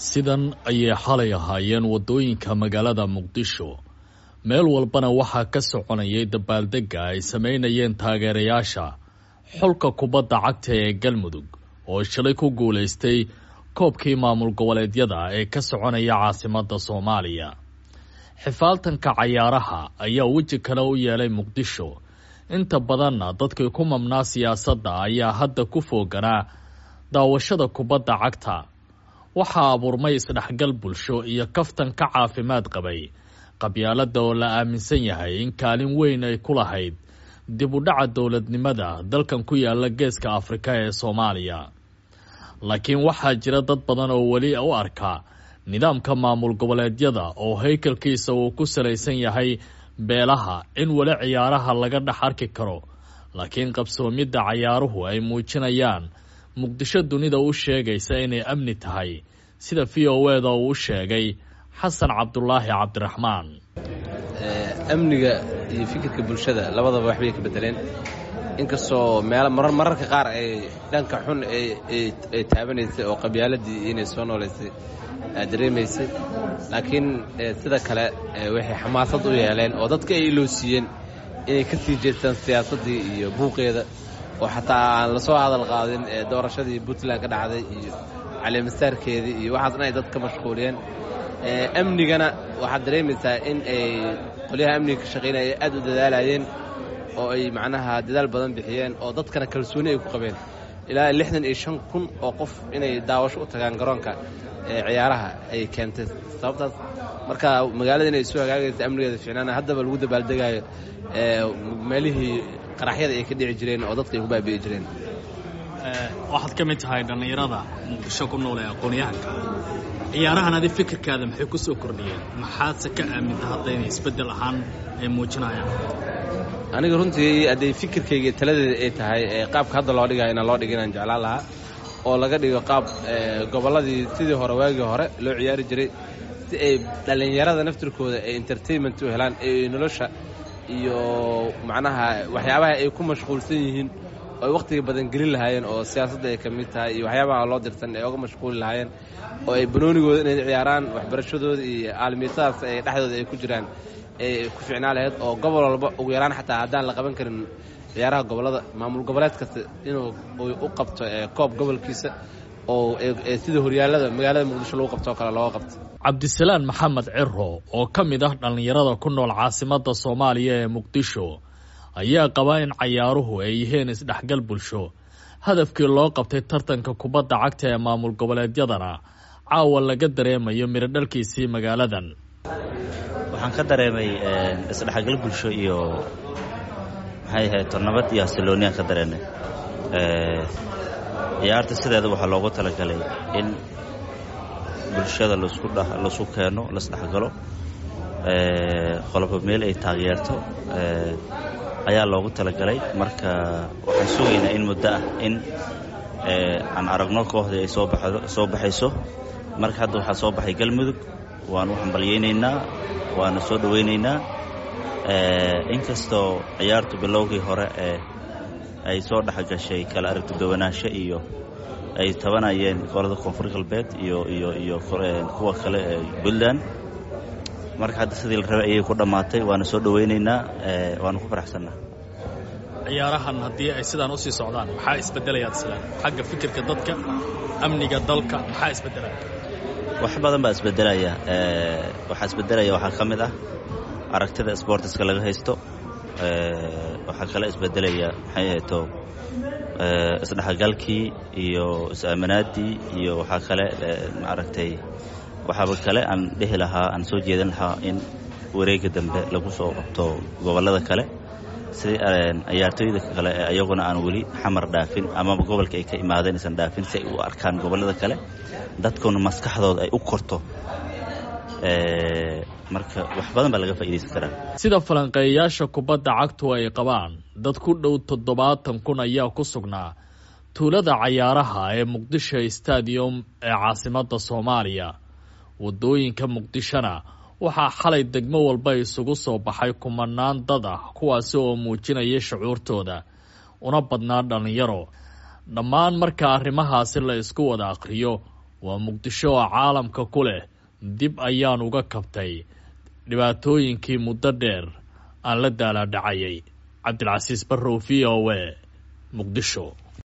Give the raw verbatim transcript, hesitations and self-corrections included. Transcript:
sidan ayay xalay ahaayeen wadooyinka magaalada Muqdisho meel walbana waxaa ka soconayay dabaaldega ay sameynayeen taageerayaasha xulka kubadda cagta ee Galmudug oo shalay ku guuleystay koobkii maamul goboleedyada ee ka soconaya caasimadda Soomaaliya. xifaaltanka cayaaraha ayaa waji kale u yeelay Muqdisho inta badanna dadkii ku mamnaa siyaasadda ayaa hadda ku fooganaa daawashada kubadda cagta. waxaa abuurmay isdhexgal bulsho iyo kaftan ka caafimaad qabay qabyaalada oo la aaminsan yahay in kaalin weyn ay ku lahayd dib u dhaca dowladnimada dalkan ku yaala geeska Afrika ee Soomaaliya. laakiin waxaa jira dad badan oo wali u arka nidaamka maamul goboleedyada oo haykalkiisa uu ku salaysan yahay beelaha in wali ciyaaraha laga dhex arki karo, laakiin qabsoomidda ciyaaruhu ay muujinayaan Muqdisho dunida u sheegaysa inay amni tahay, sida V O A da uu sheegay Xasan Cabdullaahi Cabdiraxmaan. amniga iyo fikirka bulshada labadaba wax bay ka bedeleen, inkastoo meel marar mararka qaar ay dhanka xun ay ay taabanaysay oo qabyaaladii inay soo nooleysay dareemaysay, laakiin sida kale waxay xamaasad u yeeleen oo dadka ay iloosiyeen inay ka sii jeestaan siyaasadii iyo buuqeeda, oo xataa aan la soo hadal qaadin doorashadii Puntland ka dhacday iyo caleemasaarkeedii iyo waxaas inay dadka mashquuliyeen. amnigana waxaad dareemaysaa in ay qolyaha amniga ka shaqaynaya aad u dadaalayeen oo ay macnaha dadaal badan bixiyeen oo dadkana kalsooni ay ku qabeen. ilaa lixdan iyo shan kun oo qof inay daawasho u tagaan garoonka ciyaaraha ay keentay. sababtaas marka magaalada inay soo hagaagaysa amnigeeda fiicnaana haddaba lagu dabaaldegayo meelihii qaraxyada ay ka dhici jireen oo dadka ay ku baabi'i jireen. waxaad ka mid tahay dhallinyarada Muqdisho ku nool ee aqoon-yahanka. ciyaarahan adi fikirkaada maxay ku soo kordhiyeen? maxaadse ka aaminta hadda inay isbeddel ahaan ay muujinayaan? aniga runtii hadday fikirkayga taladeeda ay tahay qaabka hadda loo dhigayo inaan loo dhigin aan jeclaan lahaa oo laga dhigo qaab gobolladii sidii hore waagii hore loo ciyaari jiray, si ay dhallinyarada naftirkooda ay entertainment u helaan, ay nolosha iyo macnaha waxyaabaha ay ku mashquulsan yihiin oo ay wakhtiga badan gelin lahaayeen oo siyaasadda ay ka mid tahay iyo waxyaabaha loo dirsan ay uga mashquuli lahaayeen, oo ay banoonigooda inay ciyaaraan, waxbarashadooda iyo aalmiisahaas ay dhexdooda ay ku jiraan ay ku fiicnaa lahayd. oo gobol walba ugu yaraan xataa haddaan la qaban karin ciyaaraha gobollada, maamul goboleed kasta inuu u qabto koob gobolkiisa oo sida horyaallada magaalada Muqdisho lagu qabto oo kale looga qabto. Cabdisalaan Maxamed Cirro oo ka mid ah dhallinyarada ku nool caasimadda Soomaaliya ee Muqdisho ayaa qaba in ciyaaruhu ay yihiin isdhexgal bulsho. hadafkii loo qabtay tartanka kubadda cagta ee maamul goboleedyadana caawa laga dareemayo miro dhalkiisii magaaladan. waxaan ka dareemay isdhexgal bulsho iyo maxay ahayd nabad iyo xasilooni aan ka dareemay. ciyaarta sideeda waxaa loogu talagalay in bulshada la isku dhax la isku keeno, la isdhexgalo, qolobo meel ay taageerto ayaa loogu talagalay. marka waxaan sugaynaa in muddo ah in aan aragno kooxda ay soo baxdo soo baxayso. marka hadda waxaa soo baxay Galmudug, waan u hambalyaynaynaa, waana soo dhawaynaynaa. inkastoo ciyaartu bilowgii hore ee ay soo dhexgashay kala aragti duwanaansho iyo ay tabanayeen gobolada koonfur galbeed iyo iyo iyo kuwa kale ee Puntland, marka hadda sidii la rabay ayay ku dhamaatay, waana soo dhawaynaynaa, waana ku faraxsanahay. ciyaarahan haddii ay sidaan u sii socdaan maxaa isbedelaya isla xagga fikirka dadka, amniga dalka maxaa isbedelaya? wax badan baa isbedelaya. waxaa isbedelaya waxaa ka mid ah aragtida sportiska laga haysto. waxaa kale isbedelaya maxay ahayto isdhexgalkii iyo is-aaminaadii iyo waxaa kale maaragtay waxaaba kale aan dhihi lahaa aan soo jeedin lahaa in wareega dambe lagu soo qabto gobollada kale, si ciyaartooyda kale ee ayaguna aan weli xamar dhaafin ama gobolka ay ka imaadeen isan dhaafin, si ay u arkaan gobollada kale, dadkuna maskaxdooda ay u korto. marka wax badan baa laga faa'iideysan karaa. sida falanqeeyayaasha kubadda cagtu ay qabaan, dad ku dhow toddobaatan kun ayaa ku sugnaa tuulada cayaaraha ee Muqdisho Stadium ee caasimadda Soomaaliya. wadooyinka Muqdishona waxaa xalay degmo walba isugu soo baxay kumanaan dad ah kuwaasi oo muujinaya shucuurtooda una badnaa dhalinyaro. dhammaan marka arrimahaasi la isku wada aqriyo waa muqdisho oo caalamka ku leh dib ayaan uga kabtay dhibaatooyinkii muddo dheer aan la daala dhacayay. cabdilcasiis barrow, v o a, muqdisho.